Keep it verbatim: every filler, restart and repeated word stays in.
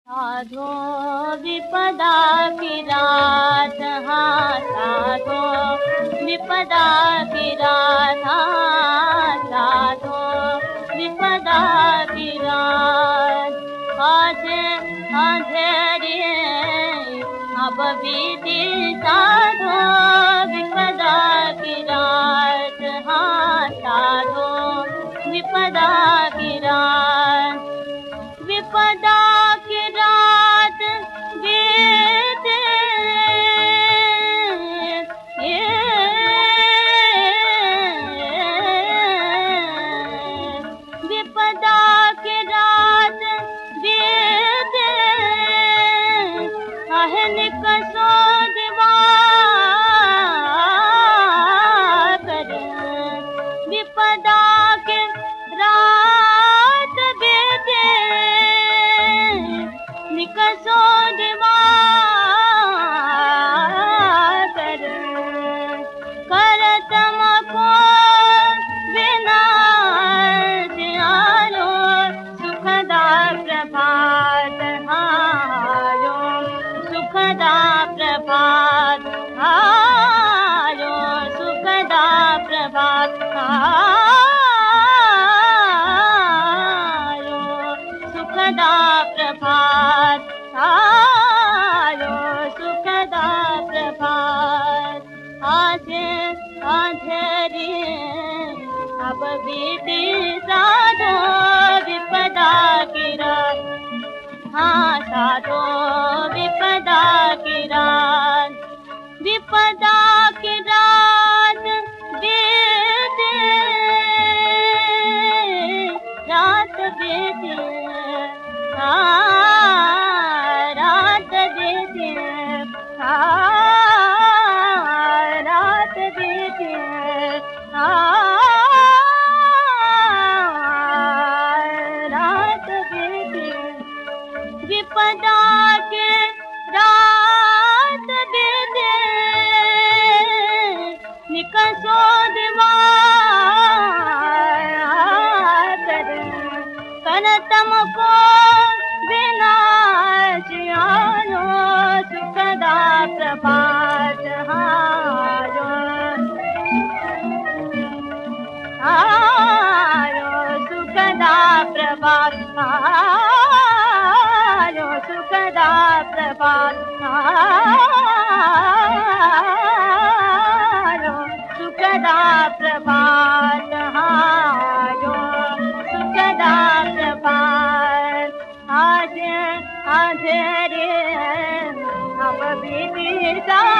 साधो विपदा की रात, हाँ साधो विपदा की रात, हाँ साधो विपदा की रात। आज अंधेरी अब बीती साधो विपदा की रात, हाँ साधो विपदा की रात। विपदा की रात बीते ये विपदा की रात बीते अहनिक सो दिवा कर। विपदा के रात बीते निकसो दिवा कर। कर तमको बिना आयो सुखदा प्रभात, आयो सुखदा प्रभात, आयो सुखदा प्रभात, आयो सुखदा प्रभात, आयो सुखदा प्रभात। आज अंधेरी अब बीती साधो विपदा की रात, हाँ साधो विपदा की रात। विपदा की रात बीते रात बीते, हाँ रात बीते, हाँ रात बीते, हाँ रात बीते। विपदा के रात बीते निकसो दिवा कर। कर तमको बिना आयो सुखदा प्रभात, आयो आयो सुखदा प्रभात, आयो सुखदा प्रभात, आयो सुखदा प्रभात, आयो सुखदा प्रभात। आज अंधेरे अब बीती